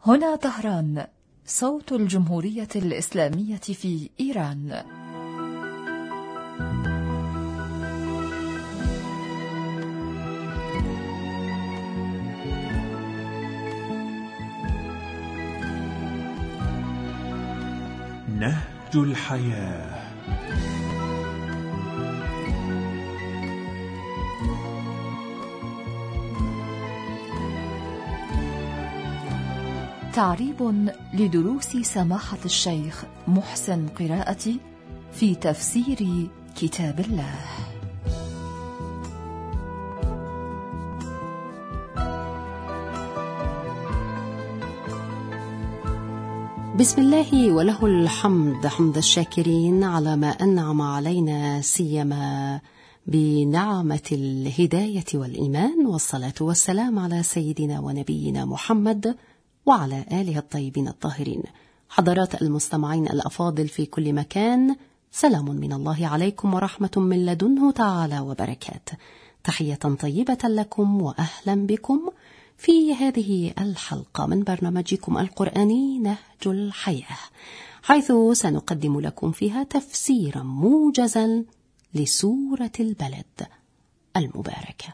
هنا طهران، صوت الجمهورية الإسلامية في إيران. نهج الحياة. تعريب لدروس سماحة الشيخ محسن قراءتي في تفسير كتاب الله. بسم الله وله الحمد، حمد الشاكرين على ما أنعم علينا، سيما بنعمة الهداية والإيمان، والصلاة والسلام على سيدنا ونبينا محمد وعلى آله الطيبين الطاهرين. حضرات المستمعين الأفاضل في كل مكان، سلام من الله عليكم ورحمة من لدنه تعالى وبركاته. تحية طيبة لكم وأهلا بكم في هذه الحلقة من برنامجكم القرآني نهج الحياة، حيث سنقدم لكم فيها تفسيرا موجزا لسورة البلد المباركة.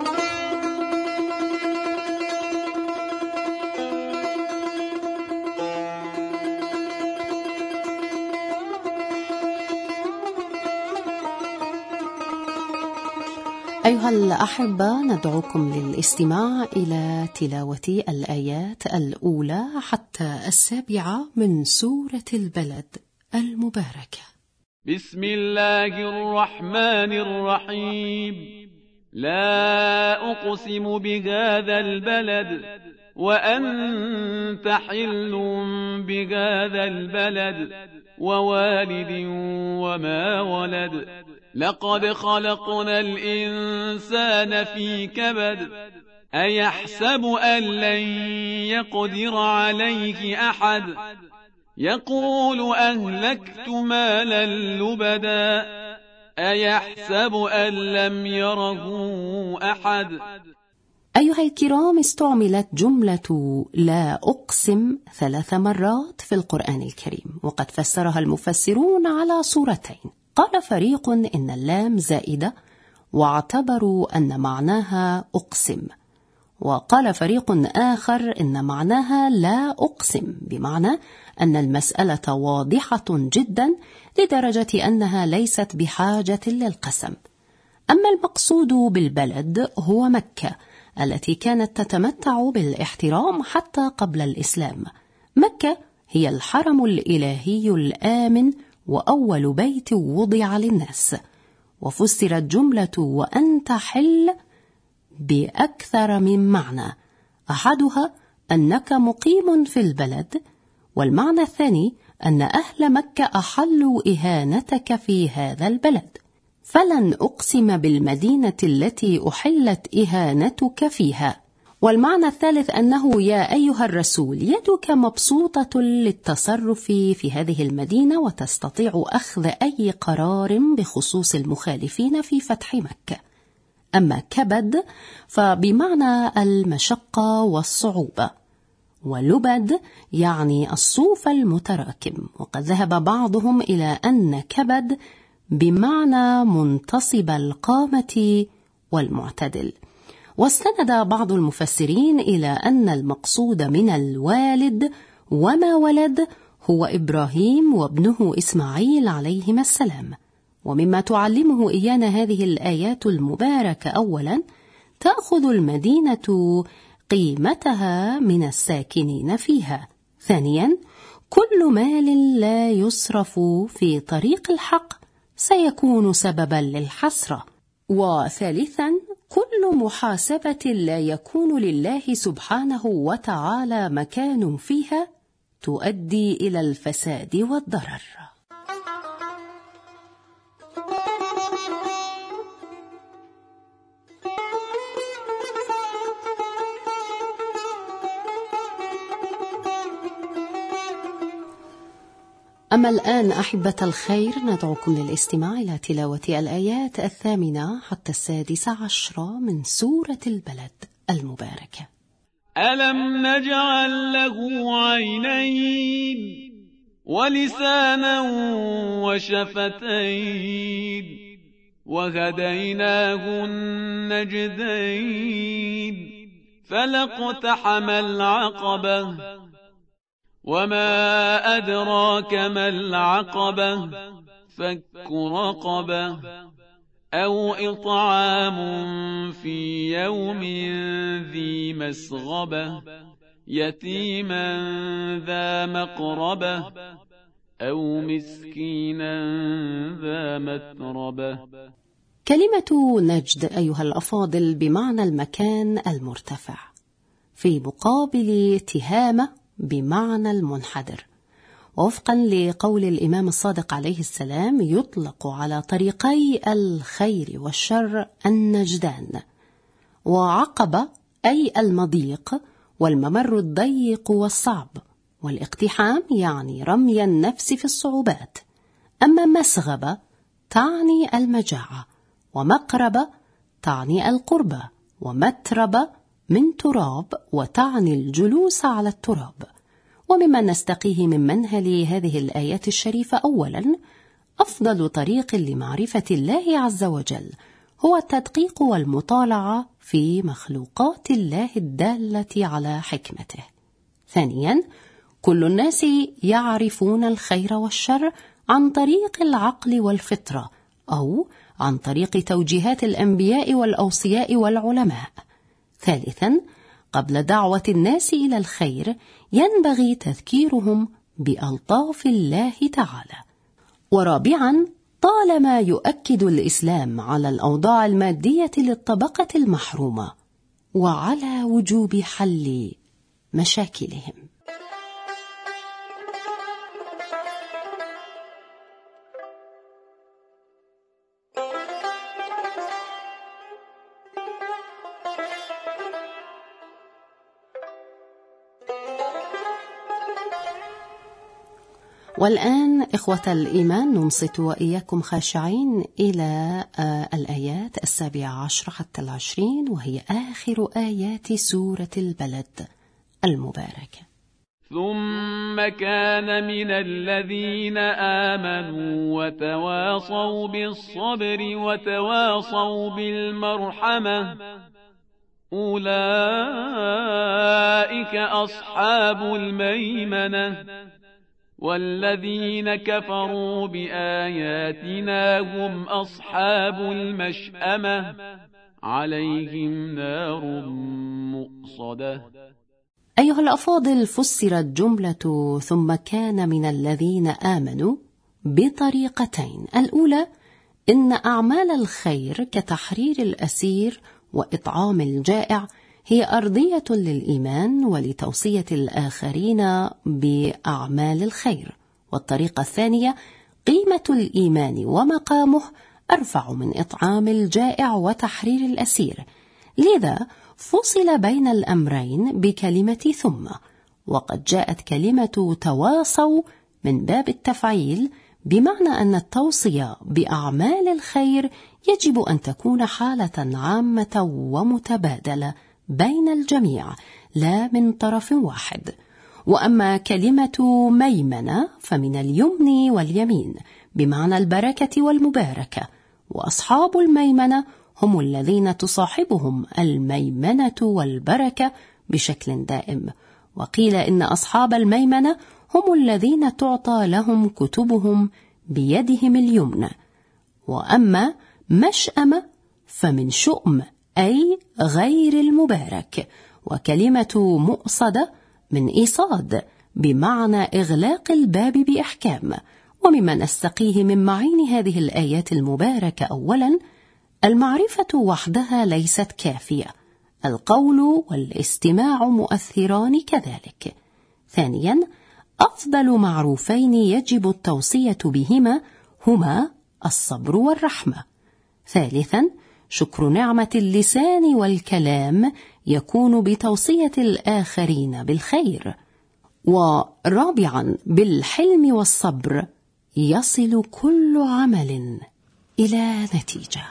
أيها الأحبة، ندعوكم للاستماع إلى تلاوة الآيات الأولى حتى 7 من سورة البلد المباركة. بسم الله الرحمن الرحيم. لا أقسم بهذا البلد وأنت حل بهذا البلد ووالد وما ولد. لقد خلقنا الإنسان في كبد. أيحسب أن لن يقدر عليه أحد. يقول أهلكت مالا لبدا. أيحسب أن لم يره أحد. أيها الكرام، استعملت جملة لا أقسم 3 مرات في القرآن الكريم، وقد فسرها المفسرون على صورتين. قال فريق إن اللام زائدة واعتبروا أن معناها أقسم، وقال فريق آخر إن معناها لا أقسم، بمعنى أن المسألة واضحة جدا لدرجة أنها ليست بحاجة للقسم. أما المقصود بالبلد هو مكة، التي كانت تتمتع بالاحترام حتى قبل الإسلام. مكة هي الحرم الإلهي الآمن وأول بيت وضع للناس. وفسرت جملة وأنت حل بأكثر من معنى، أحدها أنك مقيم في البلد، والمعنى الثاني أن أهل مكة أحلوا إهانتك في هذا البلد، فلن أقسم بالمدينة التي أحلت إهانتك فيها. والمعنى الثالث أنه يا أيها الرسول، يدك مبسوطة للتصرف في هذه المدينة، وتستطيع أخذ أي قرار بخصوص المخالفين في فتح مكة. أما كبد فبمعنى المشقة والصعوبة، ولبد يعني الصوف المتراكم، وقد ذهب بعضهم إلى أن كبد بمعنى منتصب القامة والمعتدل. واستند بعض المفسرين إلى أن المقصود من الوالد وما ولد هو إبراهيم وابنه إسماعيل عليهما السلام. ومما تعلمه إيانا هذه الآيات المباركة، أولا تأخذ المدينة قيمتها من الساكنين فيها. ثانيا، كل مال لا يصرف في طريق الحق سيكون سببا للحسرة. وثالثا، كل محاسبة لا يكون لله سبحانه وتعالى مكان فيها تؤدي إلى الفساد والضرر. أما الآن أحبة الخير، ندعوكم للاستماع إلى تلاوة الآيات 8 حتى 16 من سورة البلد المباركة. ألم نجعل له عينين ولسانا وشفتين وهديناه النجدين فلاقتحم العقبة وما أدراك ما العقبة فك رقبة أو إطعام في يوم ذي مسغبة يتيما ذا مقربة أو مسكينا ذا متربة. كلمة نجد أيها الأفاضل بمعنى المكان المرتفع، في مقابل تهامة بمعنى المنحدر. ووفقا لقول الإمام الصادق عليه السلام يطلق على طريقي الخير والشر النجدان، وعقبة أي المضيق والممر الضيق والصعب، والاقتحام يعني رمي النفس في الصعوبات. أما مسغبة تعني المجاعة، ومقربة تعني القربة، ومتربة من تراب وتعني الجلوس على التراب. ومما نستقيه من منهل هذه الآيات الشريفة، أولا أفضل طريق لمعرفة الله عز وجل هو التدقيق والمطالعة في مخلوقات الله الدالة على حكمته. ثانيا كل الناس يعرفون الخير والشر عن طريق العقل والفطرة، أو عن طريق توجيهات الأنبياء والأوصياء والعلماء. ثالثا قبل دعوة الناس إلى الخير ينبغي تذكيرهم بألطاف الله تعالى. ورابعا طالما يؤكد الإسلام على الأوضاع المادية للطبقة المحرومة وعلى وجوب حل مشاكلهم. والآن إخوة الإيمان ننصت وإياكم خاشعين إلى الآيات 17 حتى 20، وهي آخر آيات سورة البلد المباركة. ثم كان من الذين آمنوا وتواصوا بالصبر وتواصوا بالمرحمة أولئك أصحاب الميمنة والذين كفروا بآياتنا هم أصحاب المشأمة عليهم نار مؤصدة. أيها الأفاضل، فسرت جملة ثم كان من الذين آمنوا بطريقتين. الأولى إن أعمال الخير كتحرير الأسير وإطعام الجائع هي أرضية للإيمان ولتوصية الآخرين بأعمال الخير. والطريقة الثانية قيمة الإيمان ومقامه أرفع من إطعام الجائع وتحرير الأسير، لذا فصل بين الأمرين بكلمة ثم. وقد جاءت كلمة تواصوا من باب التفعيل، بمعنى أن التوصية بأعمال الخير يجب أن تكون حالة عامة ومتبادلة بين الجميع لا من طرف واحد. وأما كلمة ميمنة فمن اليمن واليمين بمعنى البركة والمباركة، وأصحاب الميمنة هم الذين تصاحبهم الميمنة والبركة بشكل دائم. وقيل إن أصحاب الميمنة هم الذين تعطى لهم كتبهم بيدهم اليمنى. وأما مشأمة فمن شؤم أي غير المبارك، وكلمة مؤصدة من إيصاد بمعنى إغلاق الباب بإحكام. ومما نستقيه من معين هذه الآيات المباركة، أولا المعرفة وحدها ليست كافية، القول والاستماع مؤثران كذلك. ثانيا أفضل معروفين يجب التوصية بهما هما الصبر والرحمة. ثالثا شكر نعمة اللسان والكلام يكون بتوصية الآخرين بالخير. ورابعا بالحلم والصبر يصل كل عمل إلى نتيجة.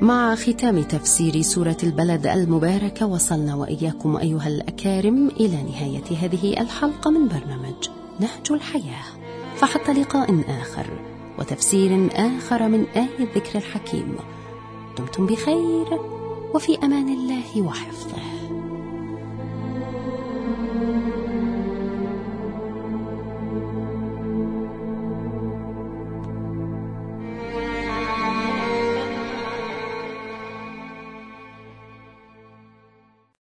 مع ختام تفسير سورة البلد المباركة وصلنا وإياكم أيها الأكارم إلى نهاية هذه الحلقة من برنامج نهج الحياة، فحتى لقاء آخر وتفسير آخر من آية الذكر الحكيم، دمتم بخير وفي أمان الله وحفظه.